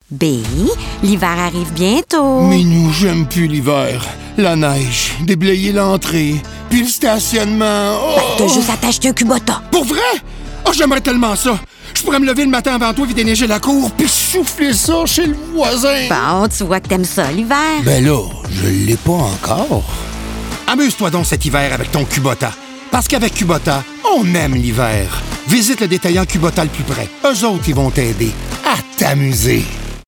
B. L'hiver arrive bientôt. Mais nous, j'aime plus l'hiver. La neige, déblayer l'entrée, puis le stationnement. Oh! Ben, t'as juste à t'acheter un Kubota. Pour vrai? Oh, j'aimerais tellement ça. Je pourrais me lever le matin avant toi et déneiger la cour, puis souffler ça chez le voisin. Bon, tu vois que t'aimes ça, l'hiver. Ben là, je l'ai pas encore. Amuse-toi donc cet hiver avec ton Kubota. Parce qu'avec Kubota, on aime l'hiver. Visite le détaillant Kubota le plus près. Eux autres, ils vont t'aider à t'amuser.